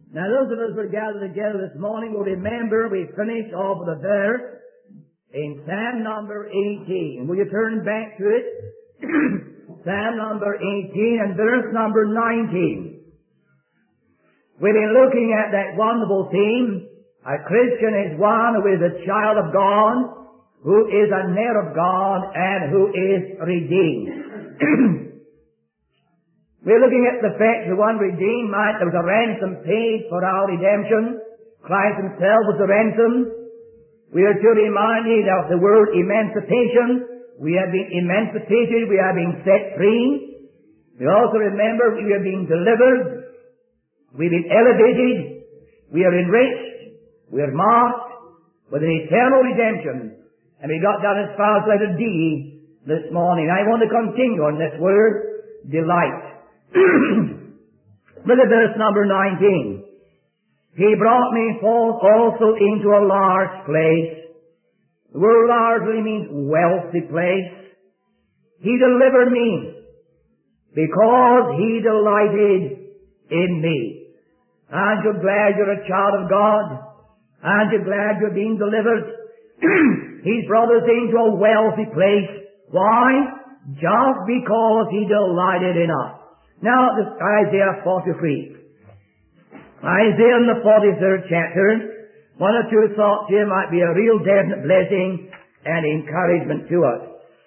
Now those of us who are gathered together this morning will remember we finished off with a verse in Psalm number 18. Will you turn back to it? Psalm number 18 and verse number 19. We've been looking at that wonderful theme. A Christian is one who is a child of God, who is an heir of God, and who is redeemed. We're looking at the fact the one redeemed might, there was a ransom paid for our redemption. Christ himself was the ransom. We are to remind you of the word emancipation. We have been emancipated. We have been set free. We also remember we have been delivered. We've been elevated. We are enriched. We are marked with an eternal redemption. And we got down as far as letter D this morning. I want to continue on this word, delight. Look at verse number 19. He brought me forth also into a large place. The word largely means wealthy place. He delivered me because he delighted in me. Aren't you glad you're a child of God? Aren't you glad you're being delivered? He's brought us into a wealthy place. Why? Just because he delighted in us. Now, this Isaiah 43. Isaiah in the 43rd chapter, one or two thoughts here might be a real definite blessing and encouragement to us.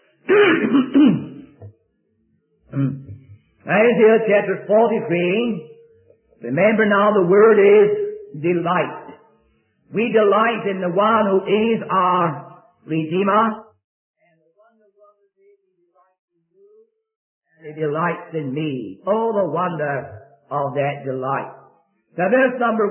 Isaiah chapter 43. Remember now the word is delight. We delight in the one who is our Redeemer. He delights in me. Oh, the wonder of that delight. Now, verse number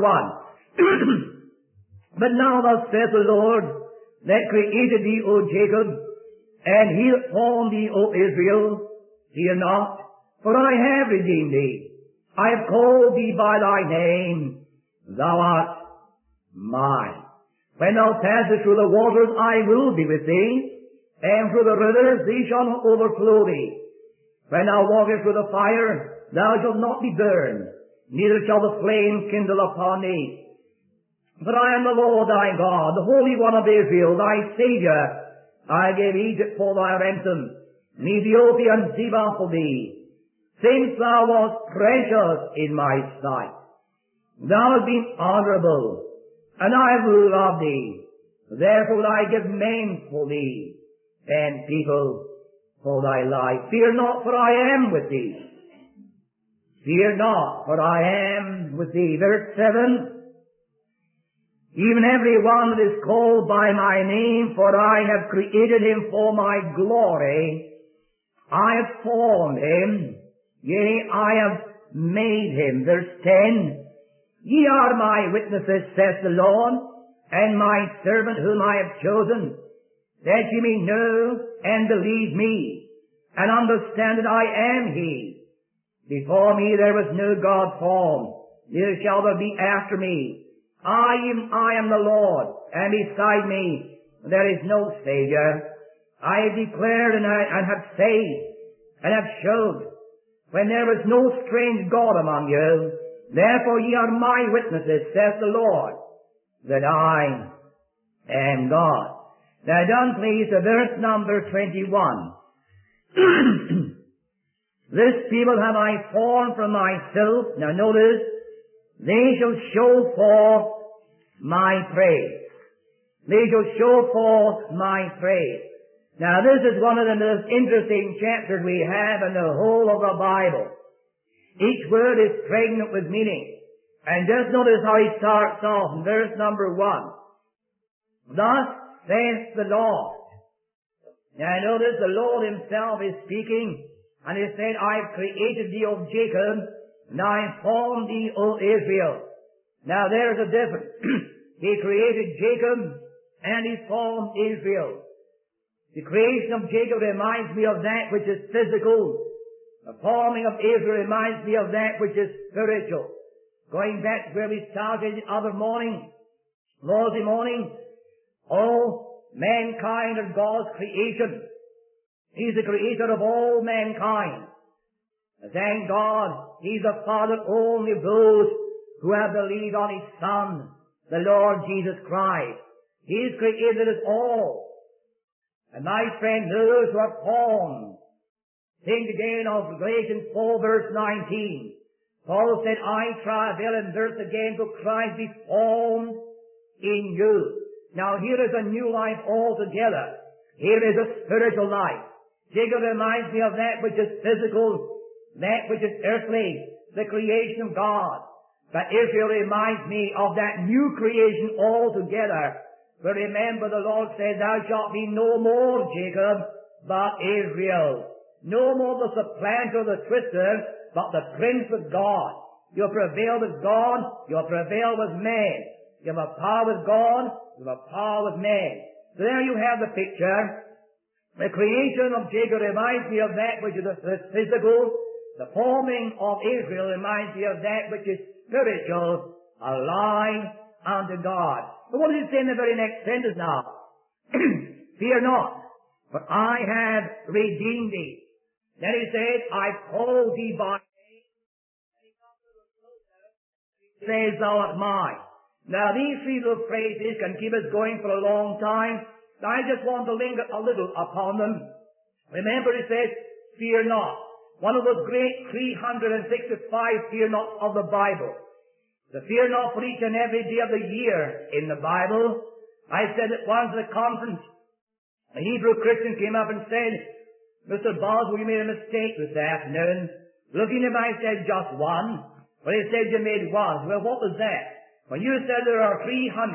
1. But now thus saith the Lord, that created thee, O Jacob, and he that formed thee, O Israel, fear not, for I have redeemed thee. I have called thee by thy name. Thou art mine. When thou passest through the waters, I will be with thee, and through the rivers, they shall not overflow thee. When thou walkest through the fire, thou shalt not be burned, neither shall the flame kindle upon thee. For I am the Lord thy God, the Holy One of Israel, thy Saviour. I gave Egypt for thy ransom, and Ethiopia and Zebah for thee, since thou wast precious in my sight. Thou hast been honourable, and I will love thee. Therefore will I give men for thee, and people for thy life. Fear not, for I am with thee. Fear not, for I am with thee. Verse 7. Even every one that is called by my name, for I have created him for my glory. I have formed him. Yea, I have made him. Verse 10. Ye are my witnesses, saith the Lord, and my servant whom I have chosen, that ye may know and believe me, and understand that I am he. Before me there was no God formed, neither shall there be after me. I am the Lord, and beside me there is no Savior. I have declared and have saved, and have showed, when there was no strange God among you. Therefore ye are my witnesses, saith the Lord, that I am God. Now down please to verse number 21. This people have I formed from myself. Now notice, they shall show forth my praise. They shall show forth my praise. Now this is one of the most interesting chapters we have in the whole of the Bible. Each word is pregnant with meaning. And just notice how he starts off in verse number 1. Thus saith the Lord. Now notice the Lord himself is speaking, and he said, I have created thee, O Jacob, and I have formed thee, O Israel. Now there's a difference. He created Jacob, and he formed Israel. The creation of Jacob reminds me of that which is physical. The forming of Israel reminds me of that which is spiritual. Going back to where we started the other morning, Lord's morning, all mankind of God's creation. He's the creator of all mankind. And thank God, He's the Father only of those who have believed on His Son, the Lord Jesus Christ. He's created us all. And my friend, those who are formed. Think again of Galatians 4 verse 19. Paul said, I travail in birth again till Christ be formed in you. Now here is a new life altogether. Here is a spiritual life. Jacob reminds me of that which is physical, that which is earthly, the creation of God. But Israel reminds me of that new creation altogether. But remember, the Lord said, thou shalt be no more Jacob, but Israel. No more the supplanter, the twister, but the prince of God. You'll prevail with God, you'll prevail with man. You have a power with God, you have a power with man. So there you have the picture. The creation of Jacob reminds me of that which is physical. The forming of Israel reminds me of that which is spiritual, alive unto God. But what does it say in the very next sentence now? Fear not, for I have redeemed thee. Then he says, I call thee by name. And he comes a little closer. He says, thou art mine. Now these three little phrases can keep us going for a long time. I just want to linger a little upon them. Remember it says, fear not. One of those great 365 fear not of the Bible. The fear not for each and every day of the year in the Bible. I said at once at a conference, a Hebrew Christian came up and said, Mr. Boswell, you made a mistake this afternoon. Looking at him, I said, just one. Well, he said you made one. Well, what was that? When you said there are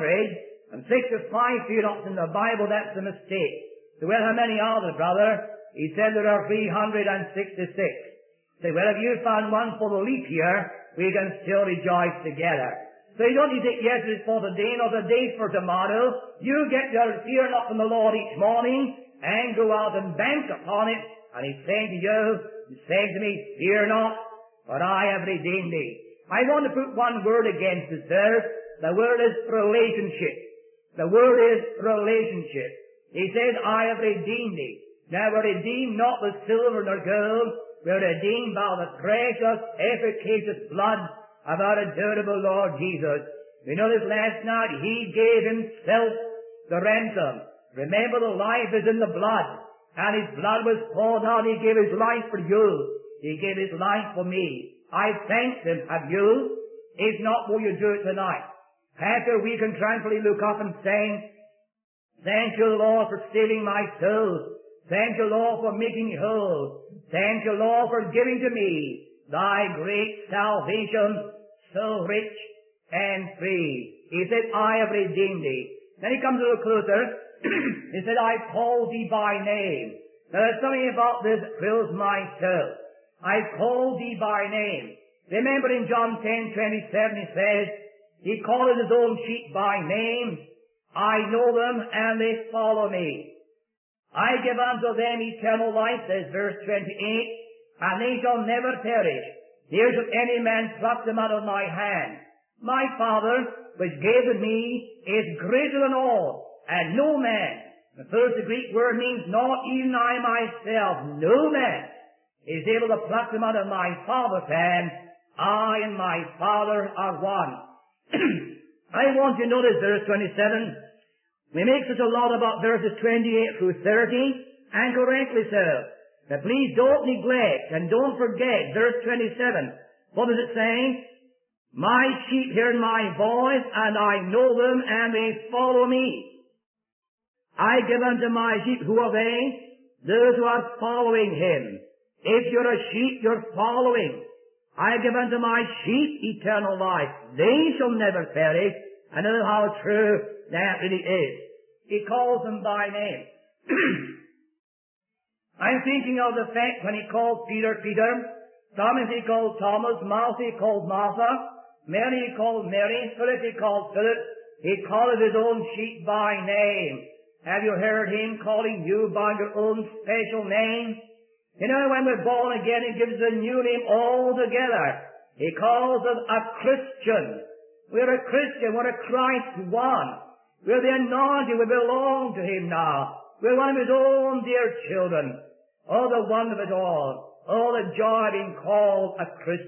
365 fear nots in the Bible, that's a mistake. So, well, how many are there, brother? He said there are 366. Say, well, if you found one for the leap year, we can still rejoice together. So you don't need to think, yes, it's for today, not the day for tomorrow. You get your fear not from the Lord each morning and go out and bank upon it. And He's saying to you, He's saying to me, fear not, for I have redeemed thee. I want to put one word against it there. The word is relationship. The word is relationship. He says, I have redeemed thee. Now we're redeemed not with silver nor gold. We're redeemed by the precious, efficacious blood of our adorable Lord Jesus. We know this last night. He gave Himself the ransom. Remember, the life is in the blood. And His blood was poured out. He gave His life for you. He gave His life for me. I thanked Him. Have you? If not, will you do it tonight? After we can tranquilly look up and sing, thank you, Lord, for saving my soul. Thank you, Lord, for making me whole. Thank you, Lord, for giving to me thy great salvation, so rich and free. He said, I have redeemed thee. Then he comes a little closer. He said, I call thee by name. Now there's something about this that thrills my soul. I call thee by name. Remember in John 10:27 he says, He calleth His own sheep by name. I know them and they follow me. I give unto them eternal life, says verse 28, and they shall never perish. Neither shall any man pluck them out of my hand. My Father, which gave to me, is greater than all, and no man. The first the Greek word means not even I myself. No man is able to pluck them out of my Father's hand. I and my Father are one. I want you to notice verse 27. We make such a lot about verses 28 through 30, and correctly so. But please don't neglect and don't forget verse 27. What does it say? My sheep hear my voice, and I know them, and they follow me. I give unto my sheep, who are they? Those who are following Him. If you're a sheep, you're following. I give unto my sheep eternal life. They shall never perish. I know how true that really is. He calls them by name. I'm thinking of the fact when He called Peter, Peter. Thomas He called Thomas. Martha He called Martha. Mary He called Mary. Philip He called Philip. He called His own sheep by name. Have you heard Him calling you by your own special name? You know, when we're born again, He gives us a new name altogether. He calls us a Christian. We're a Christian. We're a Christ one. We're the anointed. We belong to Him now. We're one of His own dear children. Oh, the wonder of it all. Oh, the joy of being called a Christian.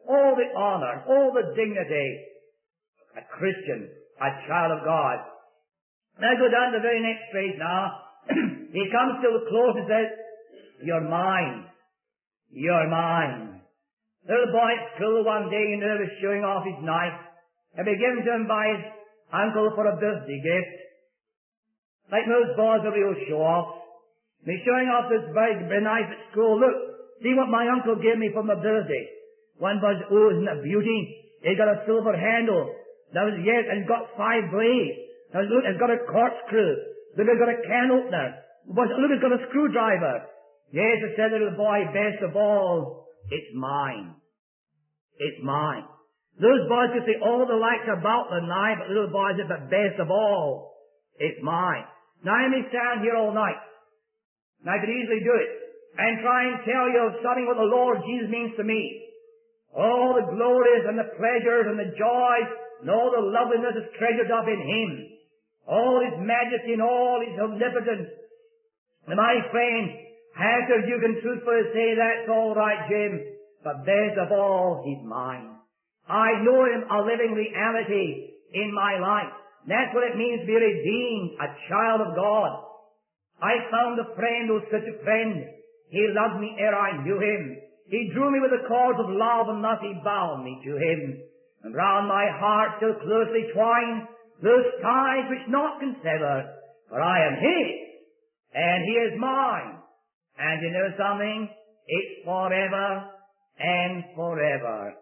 all the honor, all the dignity. A Christian, a child of God. Now go down to the very next phrase now. He comes to the close and says, "You're mine. You're mine." Little boy at school one day, was showing off his knife. Had been given to him by his uncle for a birthday gift. Like most boys are real show-offs. And he's showing off this big knife at school. "Look, see what my uncle gave me for my birthday." One boy said, "Oh, isn't that beauty? It's got a silver handle." That was, "Yes, and it's got 5 blades. Now look, it's got a corkscrew. Look, it's got a can opener. The boy said, "Look, it's got a screwdriver." "Yes," said the little boy, "best of all, it's mine. It's mine." Those boys could say all the likes about the knife, but the little boy said, "But best of all, it's mine." Now I may stand here all night, and I could easily do it, and try and tell you something what the Lord Jesus means to me. All the glories and the pleasures and the joys and all the loveliness is treasured up in Him. All His majesty and all His omnipotence. And my friend, after you can truthfully say, "That's all right, Jim, but best of all, He's mine." I know Him a living reality in my life. That's what it means to be redeemed, a child of God. I found a friend, oh such a friend. He loved me ere I knew Him. He drew me with the cords of love, and thus He bound me to Him. And round my heart still closely twined those ties which naught can sever. For I am His, and He is mine. And you know something? It's forever and forever.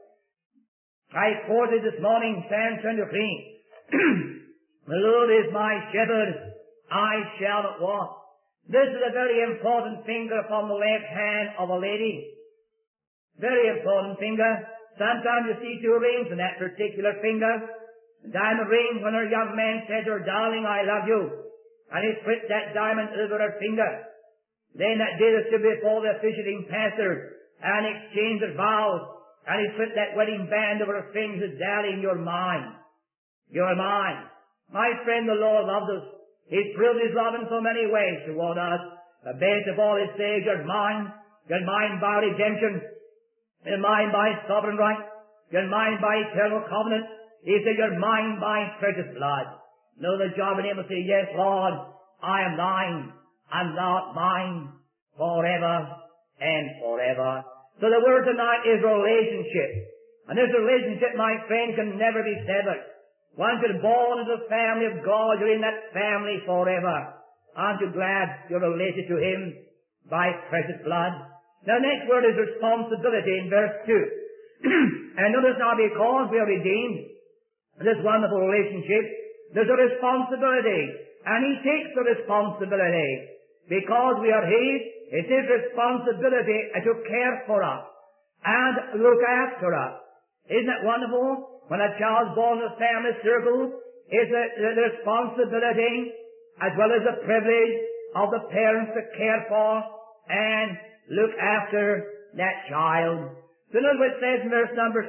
I quoted this morning Psalm 23. "The Lord is my shepherd, I shall not want." This is a very important finger upon the left hand of a lady. Very important finger. Sometimes you see 2 rings on that particular finger. A diamond ring when her young man said to her, "Darling, I love you." And he slipped that diamond over her finger. Then that day they stood before the officiating pastor and exchanged their vows. And he slipped that wedding band over her finger and said, "Darling, you're mine. You're mine." My friend, the Lord loves us. He's proved His love in so many ways toward us. The best of all, He says, "You're mine. You're mine by redemption. You're mine by sovereign right. You're mine by eternal covenant." He said, "You're mine by precious blood." Know the job in Him will say, "Yes, Lord, I am thine, and thou art mine forever and forever." So the word tonight is relationship. And this relationship, my friend, can never be severed. Once you're born into the family of God, you're in that family forever. Aren't you glad you're related to Him by precious blood? Now the next word is responsibility in verse 2. And notice now, because we are redeemed, this wonderful relationship, there's a responsibility. And He takes the responsibility. Because we are His, it's His responsibility to care for us and look after us. Isn't that wonderful? When a child's born in a family circle, it's the responsibility as well as the privilege of the parents to care for and look after that child. So notice what it says in verse number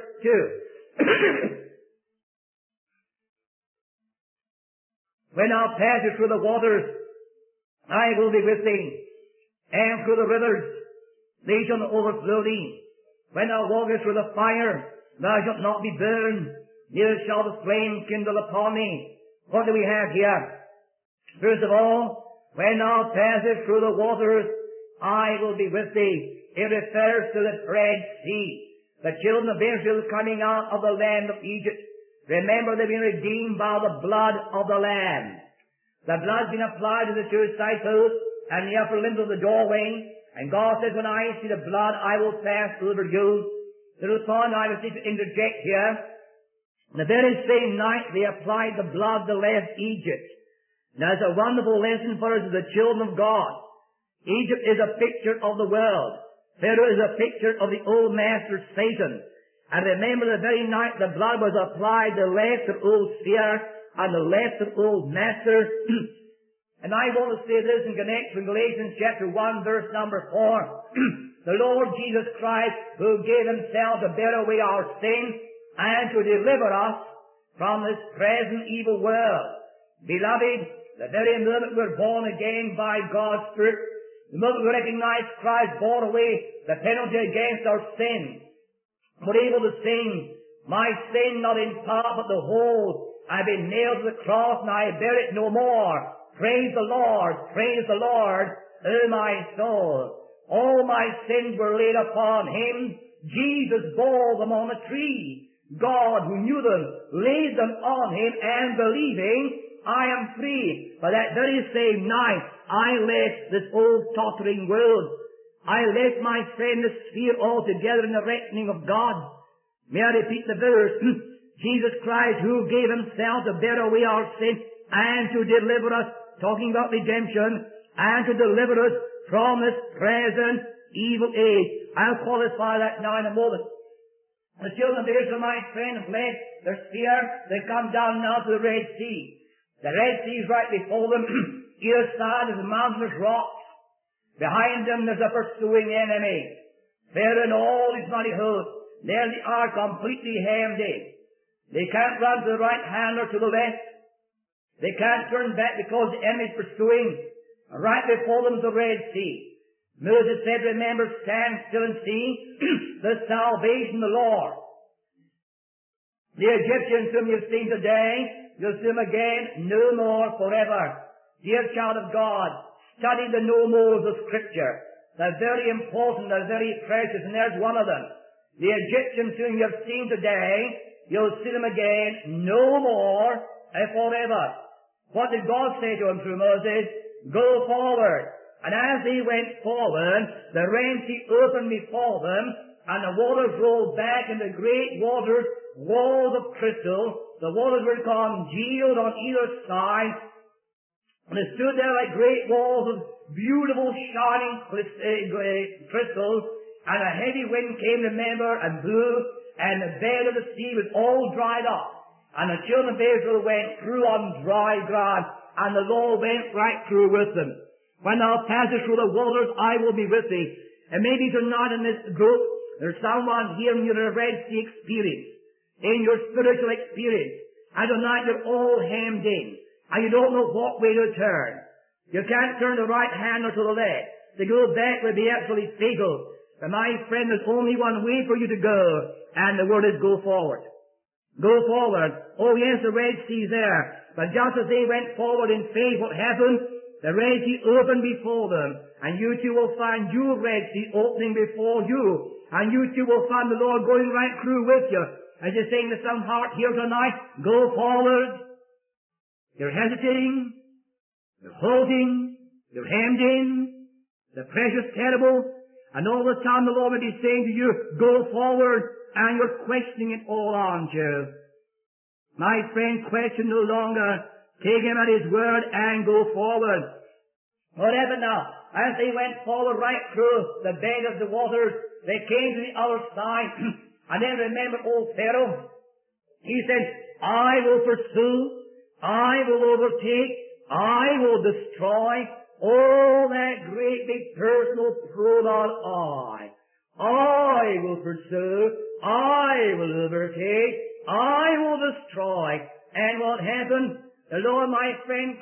2. "When thou passest through the waters, I will be with thee, and through the rivers, they shall not overflow thee. When thou walkest through the fire, thou shalt not be burned, neither shall the flame kindle upon thee." What do we have here? First of all, "When thou passest through the waters, I will be with thee." It refers to the Red Sea. The children of Israel coming out of the land of Egypt. Remember, they've been redeemed by the blood of the Lamb. The blood's been applied to the 2 disciples and the upper limbs of the doorway. And God says, "When I see the blood, I will pass over you." Little point I would need to interject here. The very same night they applied the blood to left Egypt. Now it's a wonderful lesson for us as the children of God. Egypt is a picture of the world. Pharaoh is a picture of the old master Satan. And remember, the very night the blood was applied, the left of old sphere and the left of old master. And I want to say this in connection with Galatians chapter 1, verse number 4. The Lord Jesus Christ, who gave Himself to bear away our sins and to deliver us from this present evil world. Beloved, the very moment we're born again by God's Spirit, the moment we recognize Christ bore away the penalty against our sin, were able to sing, my sin not in part but the whole, I've been nailed to the cross and I bear it no more. Praise the Lord, O my soul. All my sins were laid upon Him. Jesus bore them on a tree. God, who knew them, laid them on Him, and believing, I am free. But that very same night, I left this old tottering world. I left my friendless sphere altogether in the reckoning of God. May I repeat the verse? Jesus Christ, who gave Himself to bear away our sin and to deliver us, talking about redemption, and to deliver us from this present evil age. I'll qualify that now in a moment. The children of Israel, my friend, have left their sphere. They come down now to the Red Sea. The Red Sea is right before them. Either side is a mountainous rocks. Behind them there's a pursuing enemy. Pharaoh and all his mighty host. There they are completely hemmed in. They can't run to the right hand or to the left. They can't turn back because the enemy is pursuing. Right before them is the Red Sea. Moses said, remember, stand still and see the salvation of the Lord. The Egyptians whom you've seen today, you'll see them again no more forever. Dear child of God, study the no mores of Scripture. They're very important, they're very precious, and there's one of them. The Egyptians whom you've seen today, you'll see them again no more forever. What did God say to him through Moses? Go forward. And as they went forward, the Red Sea opened before them, and the waters rolled back into great waters, walls of crystal. The waters were congealed on either side, and they stood there like great walls of beautiful shining crystals, and a heavy wind came, remember, and blew, and the bed of the sea was all dried up. And the children of Israel went through on dry ground, and the Lord went right through with them. When thou passest through the waters, I will be with thee. And maybe tonight in this group, there's someone here in your Red Sea experience, in your spiritual experience. And tonight you're all hemmed in, and you don't know what way to turn. You can't turn to the right hand or to the left. To go back would be absolutely fatal. But my friend, there's only one way for you to go, and the word is go forward. Go forward. Oh yes, the Red Sea's there. But just as they went forward in faith, what happened? The Red Sea opened before them, and you too will find your Red Sea opening before you, and you too will find the Lord going right through with you. As you're saying to some heart here tonight, go forward. You're hesitating, you're halting, you're hemmed in, the pressure's terrible, and all the time the Lord will be saying to you, go forward, and you're questioning it all, aren't you? My friend, question no longer. Take Him at His word and go forward. What happened now? As they went forward right through the bed of the waters, they came to the other side. And then remember old Pharaoh. He said, I will pursue, I will overtake, I will destroy. All that great big personal pronoun I will pursue, I will overtake, I will destroy. And what happened? The Lord, my friend,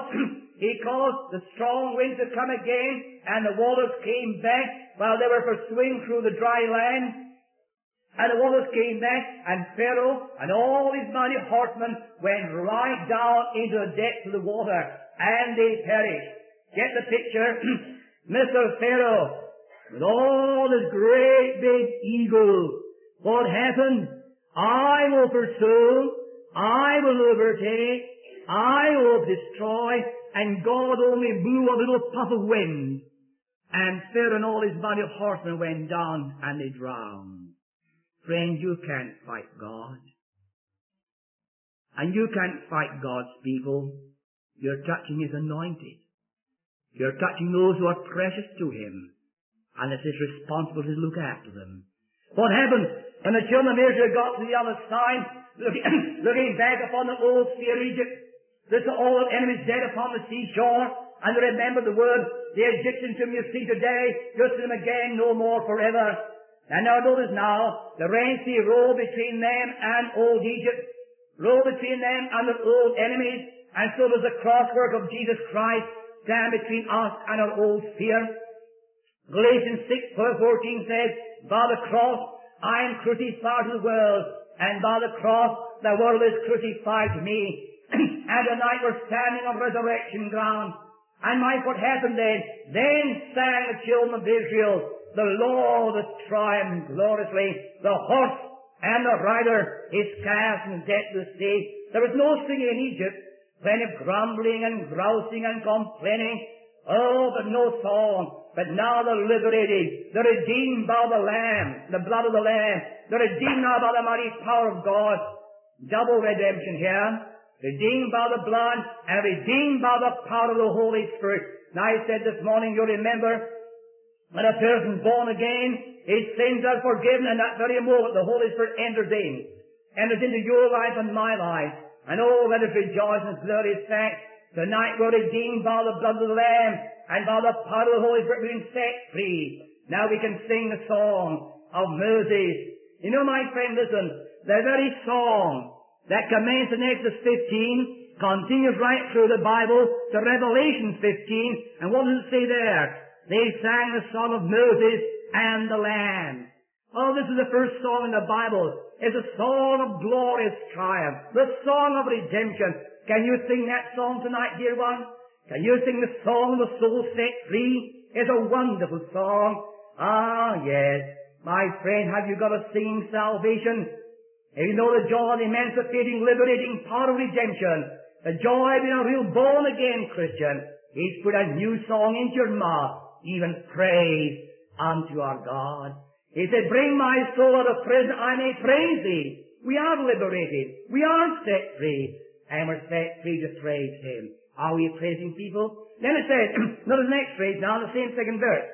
He caused the strong wind to come again, and the waters came back while they were pursuing through the dry land. And the waters came back, and Pharaoh and all his mighty horsemen went right down into the depths of the water, and they perished. Get the picture? Mr. Pharaoh, with all his great big ego, what happened? I will pursue, I will overtake, I will destroy, and God only blew a little puff of wind, and Pharaoh and all his mighty horsemen went down, and they drowned. Friend, you can't fight God. And you can't fight God's people. You're touching His anointed. You're touching those who are precious to Him, and it's His responsibility to look after them. What happened when the children of Israel got to the other side, looking back upon the old sphere Egypt? This is all the enemies dead upon the seashore, and remember the word, the Egyptians whom you see today, you'll see them again no more forever. And now notice now, the Red Sea rolled between them and old Egypt, rolled between them and their old enemies, and so does the crosswork of Jesus Christ stand between us and our old sphere. Galatians 6:14 says, by the cross I am crucified to the world, and by the cross the world is crucified to me. And tonight we're standing on resurrection ground. And what happened then? Then sang the children of Israel, the Lord has triumphed gloriously. The horse and the rider is cast in death to the sea. There was no singing in Egypt, plenty of grumbling and grousing and complaining. Oh, but no song. But now the liberated, the redeemed by the Lamb, the blood of the Lamb, the redeemed now by the mighty power of God. Double redemption here. Redeemed by the blood and redeemed by the power of the Holy Spirit. Now I said this morning, you'll remember, when a person born again, his sins are forgiven, and that very moment the Holy Spirit enters into your life and my life. And oh, let us rejoice in His glorious fact. Tonight we're redeemed by the blood of the Lamb, and by the power of the Holy Spirit we've been set free. Now we can sing the song of Moses. You know, my friend, listen, the very song that commenced in Exodus 15 continues right through the Bible to Revelation 15. And what does it say there? They sang the song of Moses and the Lamb. Oh, this is the first song in the Bible. It's a song of glorious triumph. The song of redemption. Can you sing that song tonight, dear one? Can you sing the song of the soul set free? It's a wonderful song. Ah, yes. My friend, have you got a singing salvation? And you know the joy of the emancipating, liberating power of redemption, the joy of being a real born-again Christian. He's put a new song into your mouth, even praise unto our God. He said, bring my soul out of prison, I may praise thee. We are liberated. We are set free. And we're set free to praise Him. Are we praising people? Then it says, notice the next phrase now, the same second verse.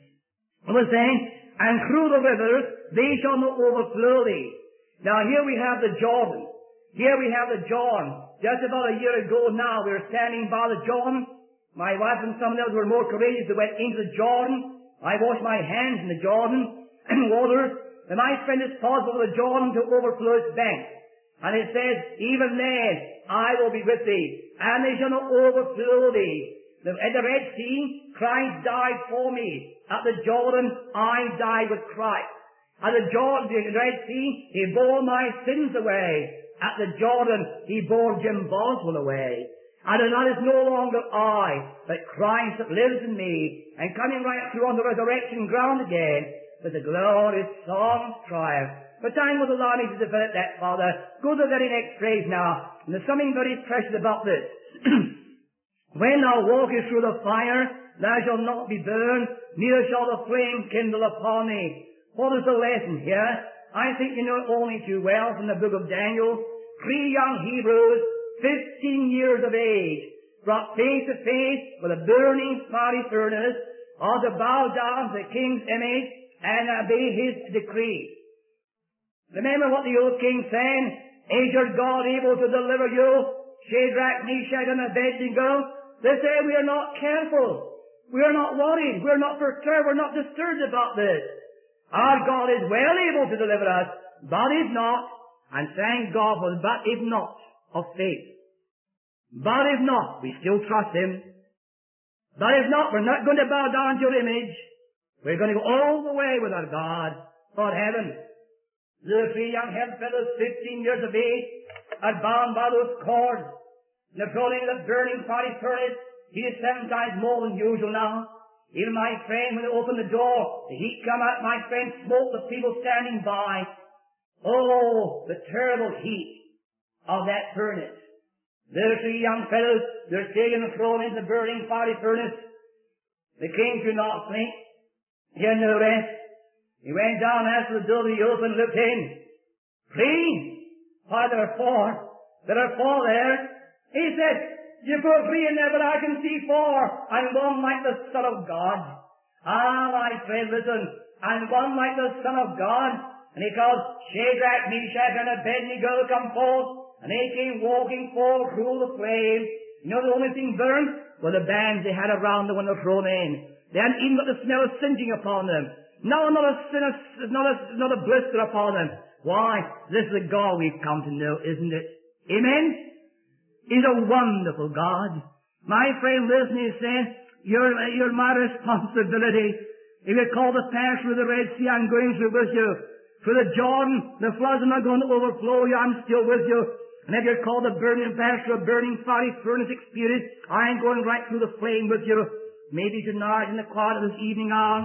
It was saying, and through the rivers they shall not overflow thee. Now here we have the Jordan. Here we have the Jordan. Just about a year ago now, we were standing by the Jordan. My wife and some of us were more courageous. They went into the Jordan. I washed my hands in the Jordan and water. And my friend, it's possible for the Jordan to overflow its banks. And it says, even then I will be with thee, and they shall not overflow thee. At the Red Sea, Christ died for me. At the Jordan, I died with Christ. At the Jordan, the Red Sea, He bore my sins away. At the Jordan, He bore Jim Boswell away. And now it's no longer I, but Christ that lives in me. And coming right through on the resurrection ground again, with the glorious song of triumph. But time will allow me to develop that, Father. Go to the very next phrase now. And there's something very precious about this. When thou walkest through the fire, thou shalt not be burned, neither shall the flame kindle upon thee. What is the lesson here? I think you know it only too well from the book of Daniel. 3 young Hebrews, 15 years of age, brought face to face with a burning fiery furnace, or to bow down to the king's image and obey his decree. Remember what the old king said? Is your God able to deliver you? Shadrach, Meshach, and Abednego. They say we are not careful. We are not worried. We are not perturbed. We're not disturbed about this. Our God is well able to deliver us, but if not, and thank God for the but if not of faith. But if not, we still trust Him. But if not, we're not going to bow down to your image. We're going to go all the way with our God for heaven. The 3 young heaven fellows, 15 years of age, are bound by those cords. And they're thrown into the burning fiery furnace. He is 7 times more than usual now. Even my friend, when they opened the door, the heat come out, my friend, smote the people standing by. Oh, the terrible heat of that furnace. There 3 young fellows, they're taken and thrown into the burning fiery furnace. The king could not think. He had no rest. He went down after the door, he opened, looked in. 3? Why, there are 4. There are 4 there. He said, you go 3 in there, but I can see 4. I'm one like the Son of God. Ah, my friend, listen. I'm one like the Son of God. And he called Shadrach, Meshach, and Abednego to come forth. And they came walking forth through the flame. You know the only thing burned? Were the bands they had around them when they were thrown in. They hadn't even got the smell of singeing upon them. No, not a blister upon them. Why? This is the God we've come to know, isn't it? Amen? He's a wonderful God. My friend, listen, he said, you're my responsibility. If you're called to pass through the Red Sea, I'm going through with you. through the Jordan, the floods are not going to overflow you. I'm still with you. And if you're called a burning fire to a burning fiery furnace experience, I ain't going right through the flame with you. Maybe tonight in the quiet of this evening hour,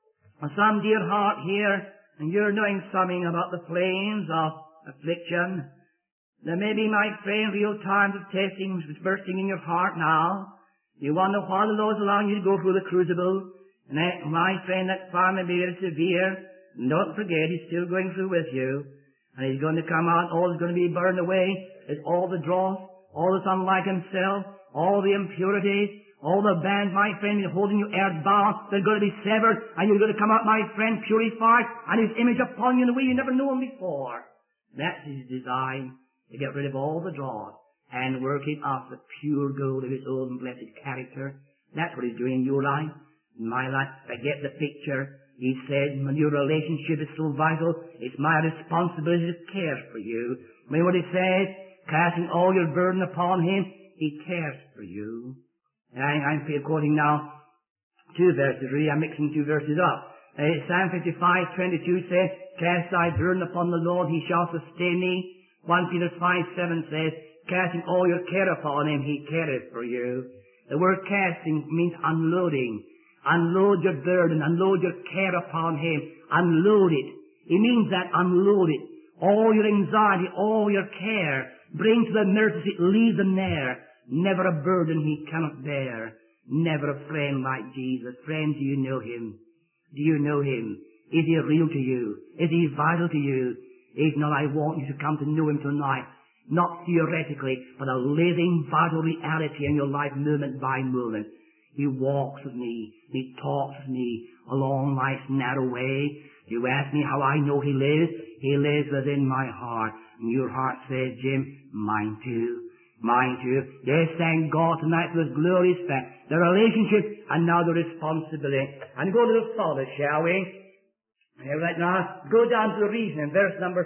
or some dear heart here, and you're knowing something about the flames of affliction. There may be, my friend, real times of testing bursting in your heart now. You wonder why the Lord's allowing you to go through the crucible. And that, my friend, that fire may be very severe. And don't forget, He's still going through with you. And He's going to come out, all is going to be burned away. It's all the dross, all that's unlike Himself, all the impurities, all the bands, my friend, is holding you earthbound. They're going to be severed, and you're going to come out, my friend, purified, and His image upon you in a way you never knew Him before. That's His design, to get rid of all the dross and working off the pure gold of His own blessed character. That's what He's doing in your life, in my life. Forget the picture. He said, when your relationship is so vital, it's my responsibility to care for you. Remember what He says? Casting all your burden upon Him, He cares for you. And I'm quoting now two verses, really. I'm mixing two verses up. Psalm 55:22 says, cast thy burden upon the Lord, He shall sustain thee. 1 Peter 5:7 says, casting all your care upon Him, He careth for you. The word casting means unloading. Unload your burden, unload your care upon Him, unload it. It means that unload it. All your anxiety, all your care, bring to the mercy seat, leave them there. Never a burden He cannot bear. Never a friend like Jesus. Friend, do you know Him? Do you know Him? Is He real to you? Is He vital to you? If not, I want you to come to know Him tonight. Not theoretically, but a living, vital reality in your life, moment by moment. He walks with me. He talks with me along life's narrow way. You ask me how I know He lives. He lives within my heart. And your heart says, Jim, mine too. Mine too. Yes, thank God tonight for His glorious fact. The relationship and now the responsibility. And go a little further, shall we? Right now, go down to the reason in verse number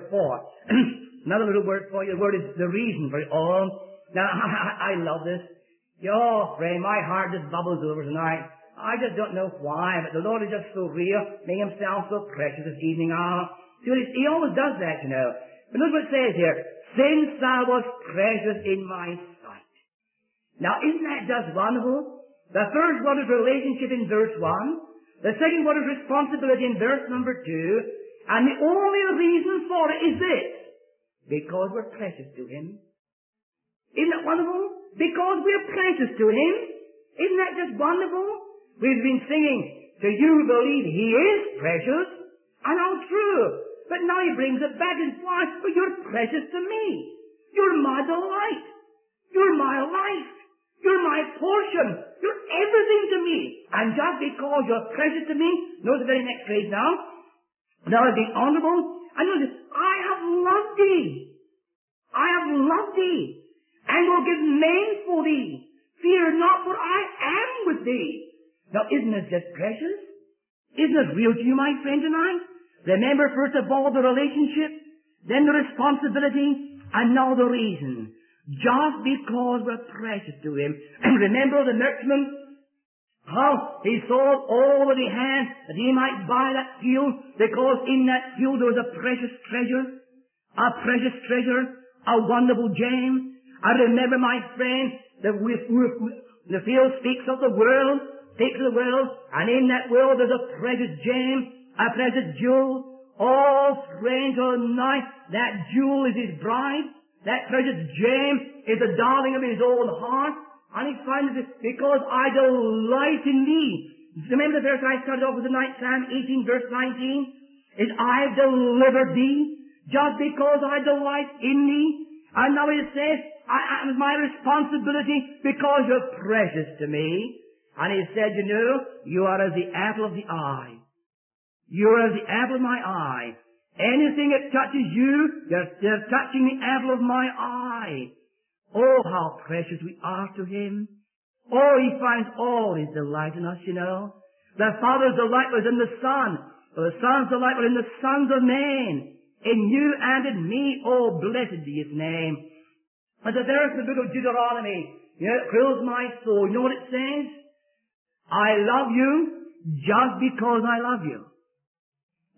4. Another little word for you. The word is the reason for it all. Now, I love this. Oh, friend, my heart just bubbles over tonight. I just don't know why, but the Lord is just so real, making Himself so precious this evening hour. See, He always does that, you know. But look what it says here. Since thou wast precious in my sight. Now, isn't that just wonderful? The first word is relationship in verse 1. The second word is responsibility in verse number 2. And the only reason for it is this. Because we're precious to Him. Isn't that wonderful? Because we're precious to Him. Isn't that just wonderful? We've been singing, do you believe He is precious? And how true. But now He brings it back and why? But you're precious to me. You're my delight. You're my life. You're my portion. You're everything to me. And just because you're precious to me, notice the very next phrase now. Thou hast been honorable. And notice, I have loved thee. I have loved thee. And will give men for thee. Fear not, for I am with thee. Now, isn't it just precious? Isn't it real to you, my friend, tonight? Remember, first of all, the relationship, then the responsibility, and now the reason. Just because we're precious to Him. And remember the merchantman, how he sold all that he had that he might buy that field, because in that field there was a precious treasure, a wonderful gem. I remember, my friend, that the field speaks of the world, and in that world there's a precious gem, a precious jewel. Oh, friend, tonight, that jewel is His bride. That precious gem is the darling of His own heart. And He finds it because I delight in thee. Remember the verse I started off with tonight, Psalm 18, verse 19? Is I've delivered thee just because I delight in thee. And now He says, it's my responsibility because you're precious to me. And He said, you know, you are as the apple of the eye. You are as the apple of my eye. Anything that touches you, they're touching the apple of my eye. Oh, how precious we are to Him. Oh, He finds all His delight in us, you know. The Father's delight was in the Son. The Son's delight was in the sons of men. In you and in me. Oh, blessed be His name. But the verse in the book of Deuteronomy, you know, it thrills my soul. You know what it says? I love you just because I love you.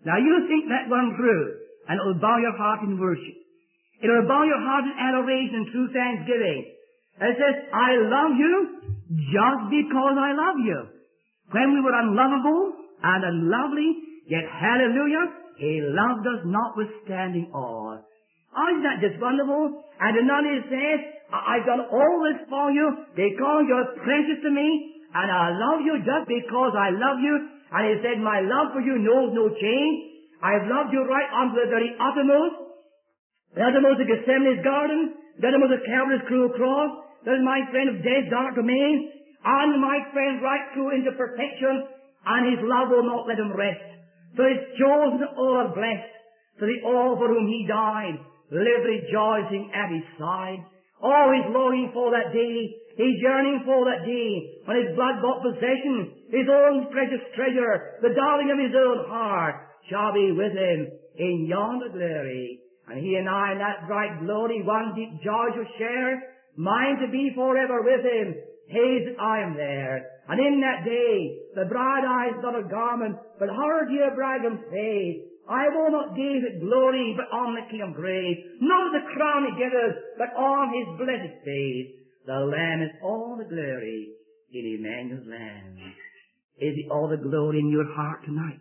Now you think that one through, and it will bow your heart in worship. It will bow your heart in adoration and true thanksgiving. And it says, I love you just because I love you. When we were unlovable and unlovely, yet hallelujah, He loved us notwithstanding all. Oh, isn't that just wonderful? And another says, I've done all this for you because you're precious to me, and I love you just because I love you. And He said, my love for you knows no change. I've loved you right unto the very uttermost. The uttermost of Gethsemane's garden, the uttermost of Calvary's cruel cross, that is my friend of death's dark domain, and my friend right through into perfection, and His love will not let Him rest. So His chosen all are blessed, so the all for whom He died live rejoicing at His side. Oh, He's longing for that day, He's yearning for that day, when His blood-bought possession, His own precious treasure, the darling of His own heart, shall be with Him in yonder glory. And He and I in that bright glory, one deep joy shall share, mine to be forever with Him. His that I am there. And in that day, the bride eyes not a garment, but her dear bridegroom's face. I will not gaze at glory, but on the King of grace. Not at the crown He giveth, but on His blessed face. The Lamb is all the glory in Emmanuel's land. Is it all the glory in your heart tonight?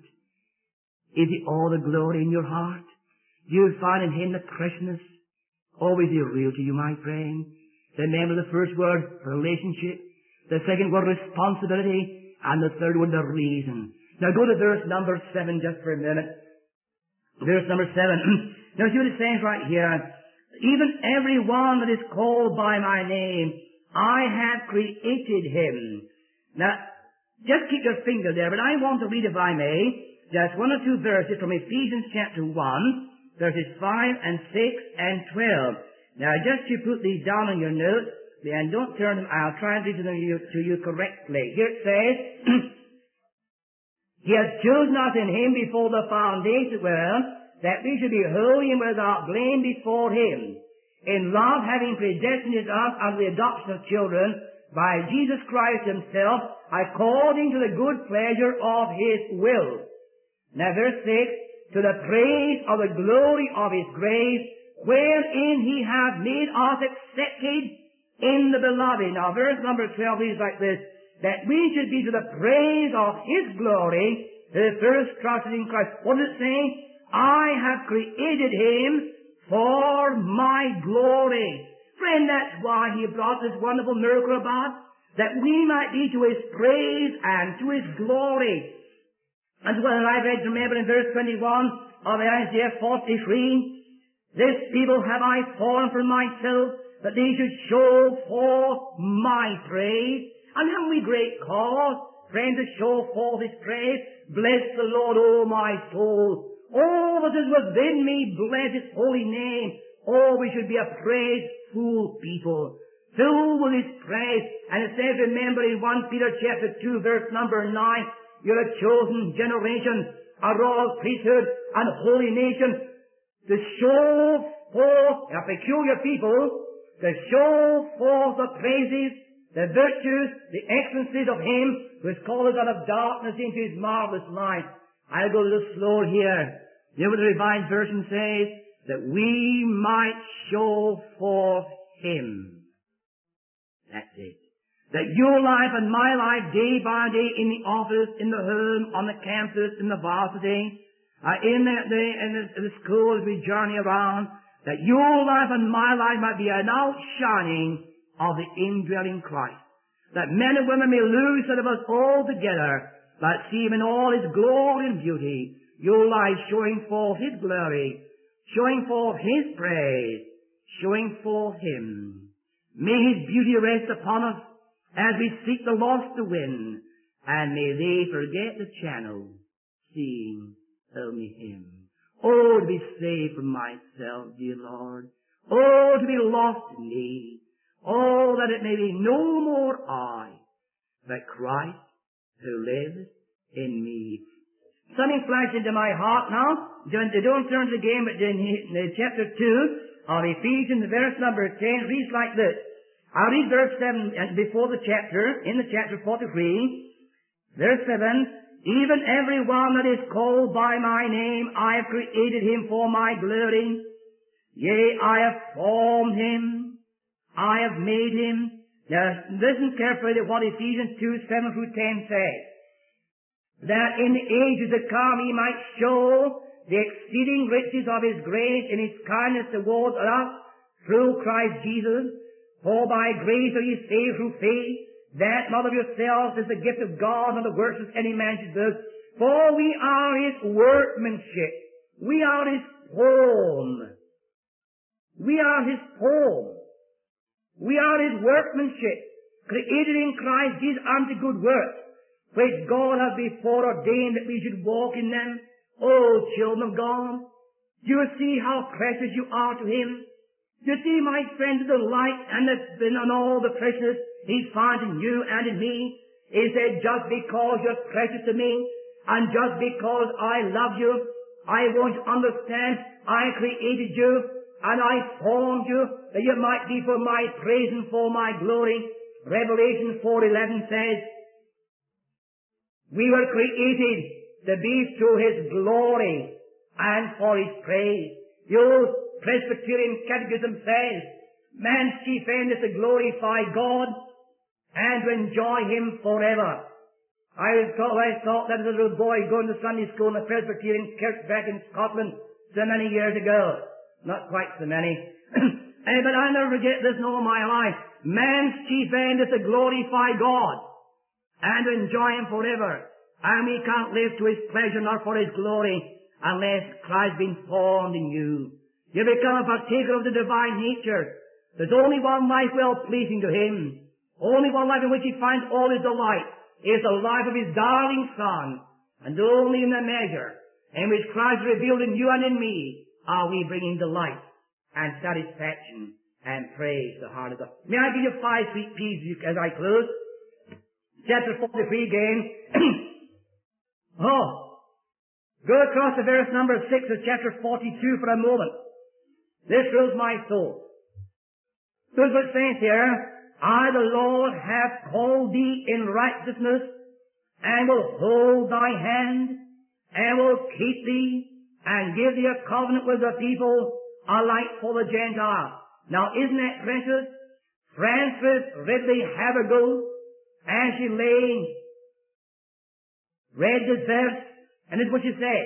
Is it all the glory in your heart? Do you find in Him the preciousness? Always is real to you, my friend. Remember the first word, relationship. The second word, responsibility. And the third word, the reason. Now go to verse number 7 just for a minute. Verse number 7. Now see what it says right here. Even every one that is called by my name, I have created him. Now, just keep your finger there, but I want to read, if I may, just one or two verses from Ephesians chapter 1, verses 5 and 6 and 12. Now, just you put these down on your notes, and don't turn them. I'll try and read them to you correctly. Here it says, He has chosen us in Him before the foundation of the world, that we should be holy and without blame before Him. In love, having predestined us unto the adoption of children by Jesus Christ Himself, according to the good pleasure of His will. Now, verse 6, to the praise of the glory of His grace, wherein He hath made us accepted in the beloved. Now, verse number 12 is like this, that we should be to the praise of His glory, the first trusted in Christ. What does it say? I have created Him for my glory. Friend, that's why He brought this wonderful miracle about, that we might be to His praise and to His glory. And what I read, remember in verse 21 of Isaiah 43, this people have I formed for myself, that they should show forth my praise. And have we great cause, friend, to show forth His praise? Bless the Lord, O my soul. All that is within me, bless His holy name. Oh, we should be a praiseful people, filled with His praise. And it says, remember in 1 Peter chapter 2, verse number 9, you're a chosen generation, a royal priesthood, and holy nation, to show forth a peculiar people, to show forth the praises, the virtues, the excellencies of Him who has called us out of darkness into His marvelous light. I'll go a little slower here. You know what the Revised Version says? That we might show forth Him. That's it. That your life and my life, day by day, in the office, in the home, on the campus, in the varsity, in the school as we journey around, that your life and my life might be an outshining of the indwelling Christ. That men and women may lose sight of us altogether, but see Him in all His glory and beauty, your life showing forth His glory, showing forth His praise, showing forth Him. May His beauty rest upon us as we seek the lost to win, and may they forget the channel, seeing only Him. Oh, to be saved from myself, dear Lord. Oh, to be lost in thee. Oh, that it may be no more I, but Christ who lives in me. Something flashed into my heart now. Don't turn to the game, but in chapter 2 of Ephesians, verse number 10, reads like this. I'll read verse 7 before the chapter, in the chapter 43. Verse 7, Even every one that is called by my name, I have created him for my glory. Yea, I have formed him. I have made him. Now, listen carefully to what Ephesians 2:7 through 10 says. That in the ages to come he might show the exceeding riches of his grace in his kindness towards us through Christ Jesus. For by grace are ye saved through faith, that not of yourselves is the gift of God, not the works of any man should boast. For we are his workmanship. We are his poem. We are his poem. We are his workmanship, created in Christ Jesus unto good works, which God hath before ordained that we should walk in them. O children of God, do you see how precious you are to him? Do you see, my friend, the light and all the preciousness he finds in you and in me? He said, just because you're precious to me, and just because I love you, I want you to understand I created you, and I formed you, that you might be for my praise and for my glory. Revelation 4:11 says, we were created to be to his glory and for his praise. The old Presbyterian Catechism says, man's chief end is to glorify God and to enjoy him forever. I thought that as a little boy going to Sunday school in the Presbyterian church back in Scotland so many years ago. Not quite so many. But I'll never forget this in all my life. Man's chief end is to glorify God and to enjoy him forever. And we can't live to his pleasure nor for his glory unless Christ has been formed in you. You become a partaker of the divine nature. There's only one life well pleasing to him. Only one life in which he finds all his delight is the life of his darling Son. And only in the measure in which Christ revealed in you and in me are we bringing delight and satisfaction and praise to the heart of God. May I give you 5 sweet peas as I close? Chapter 43 again. Go across to verse number 6 of chapter 42 for a moment. This fills my soul. This is what it says here. I, the Lord, have called thee in righteousness, and will hold thy hand, and will keep thee, and give thee a covenant with the people, a light for the Gentiles. Now, isn't that precious? Frances Ridley Havergal, and she read this verse, and this is what she said.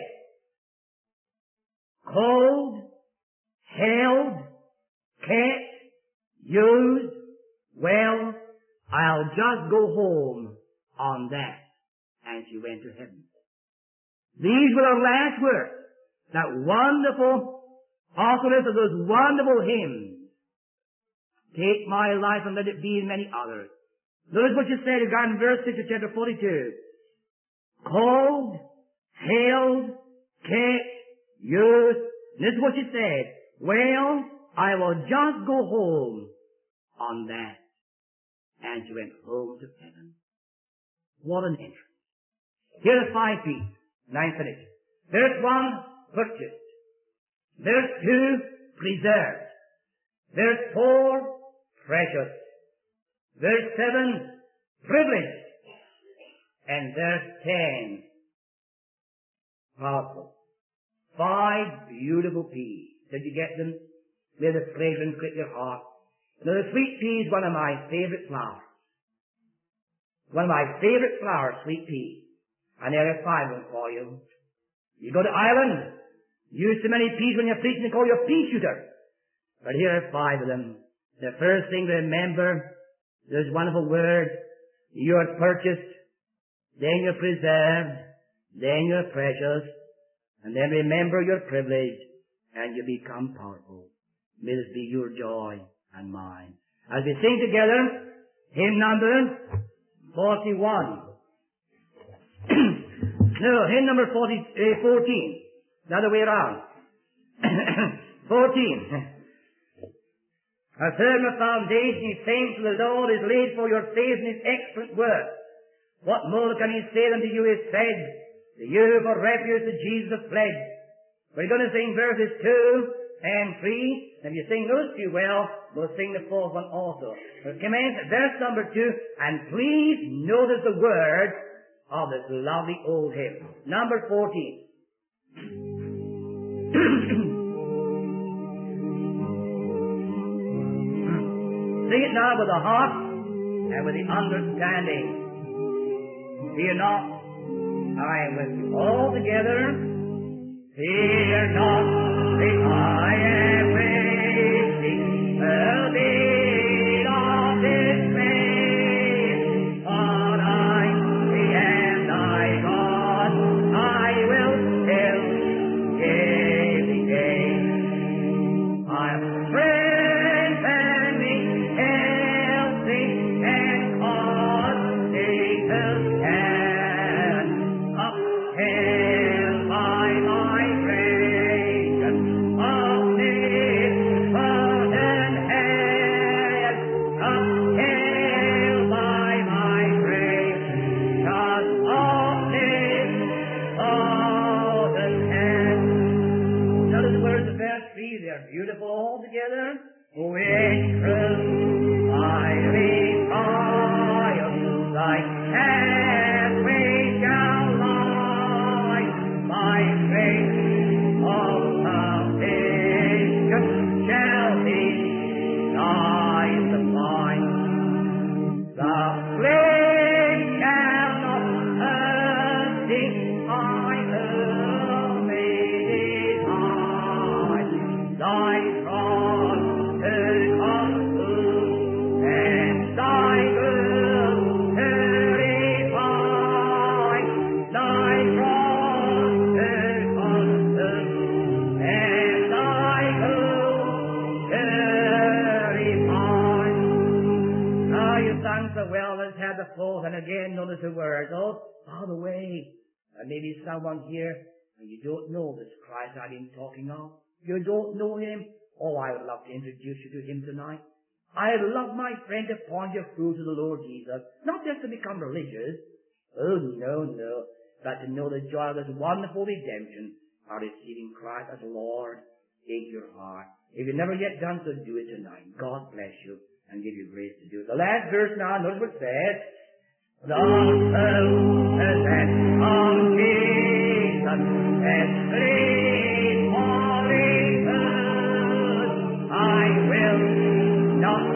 Called, held, kept, used, well, I'll just go home on that. And she went to heaven. These were her last words. That wonderful authoress of those wonderful hymns. Take my life and let it be in many others. Notice what she said in verse 6 of chapter 42. Called, held, kept, used. This is what she said. Well, I will just go home on that. And she went home to heaven. What an entrance. Here are 5 feet. 9 finished. Verse 1, purchased. Verse 2, preserved. Verse 4, precious. Verse 7, privileged. And verse 10, powerful. 5 beautiful peas. Did you get them? May the fragrance grip your heart. Now the sweet pea is one of my favorite flowers. One of my favorite flowers, sweet pea. And there are 5 of them for you. You go to Ireland, use so many peas when you're preaching, they call you a pea shooter. But here are 5 of them. The first thing to remember, there's wonderful word. You're purchased, then you're preserved, then you're precious, and then remember you're privileged, and you become powerful. May this be your joy and mine. As we sing together, hymn number 41. No, hymn number 14. The other way around. 14. A firm foundation, ye saints of the Lord, is laid for your faith in his excellent word. What more can he say unto you is said? To you for refuge to Jesus have fled. We're going to sing verses 2 and 3. If you sing those 2 well, we'll sing the 4th one also. We'll commence at verse number 2, and please notice the word of this lovely old hymn. Number 14. Sing it now with the heart and with the understanding. Fear not, I am with you. All together. Fear not, for I am with thee. The need of dismay. For I am thy God. I will still give thee gain. I'll strengthen thee, help thee, and cause thee to stand upheld by my grace, omnipotent hand, upheld by my grace, 'cause omnipotent hand. Notice the words of verse 3, they're beautiful altogether. With truth I triumph, thy pathway shall lie, my faith of salvation shall be thy supply. The flame shall not hurt thee, I only hide thy cross to consume, and thy good to refine, thy cross to consume, and thy good to refine. Now you sung so well, let's have the fourth, and again notice the words. Oh, by the way, maybe someone here, and you don't know this Christ I've been talking of. You don't know him. Oh, I would love to introduce you to him tonight. I'd love, my friend, to point you through to the Lord Jesus. Not just to become religious. Oh, no. But to know the joy of this wonderful redemption of receiving Christ as Lord in your heart. If you've never yet done so, do it tonight. God bless you and give you grace to do it. The last verse now, notice what it says. The soul that of Jesus has laid falling good. I will not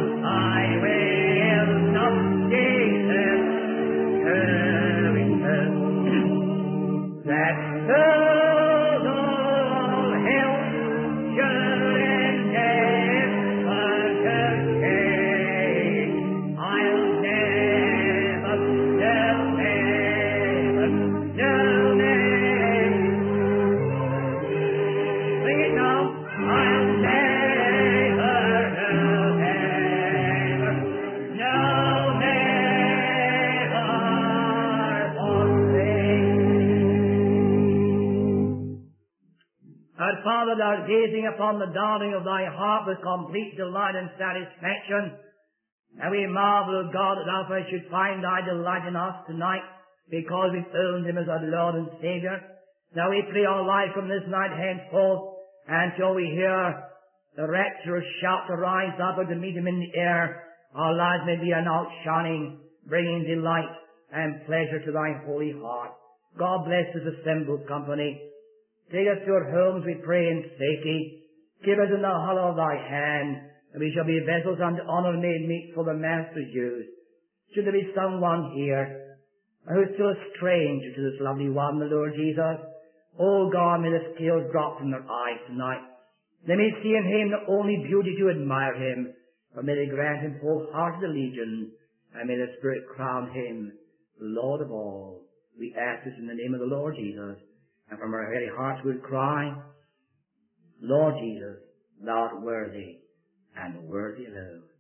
Jesus to return. That soul of hell should endeavor to change. I'll never, sing it now. I'll Father, thou art gazing upon the dawning of thy heart with complete delight and satisfaction. And we marvel, O God, that thou should find thy delight in us tonight, because we've owned him as our Lord and Savior. Now we pray our life from this night henceforth, until we hear the rapturous shout to rise up and to meet him in the air. Our lives may be an outshining, bringing delight and pleasure to thy holy heart. God bless this assembled company. Take us to our homes, we pray, in safety. Keep us in the hollow of thy hand, and we shall be vessels unto honor made meet for the Master's use. Should there be someone here who is still a stranger to this lovely one, the Lord Jesus, oh God, may the scales drop from their eyes tonight. They may see in him the only beauty to admire him, but may they grant him wholehearted allegiance, and may the Spirit crown him Lord of all. We ask this in the name of the Lord Jesus. And from our very hearts we'll cry, Lord Jesus, thou art worthy and worthy alone.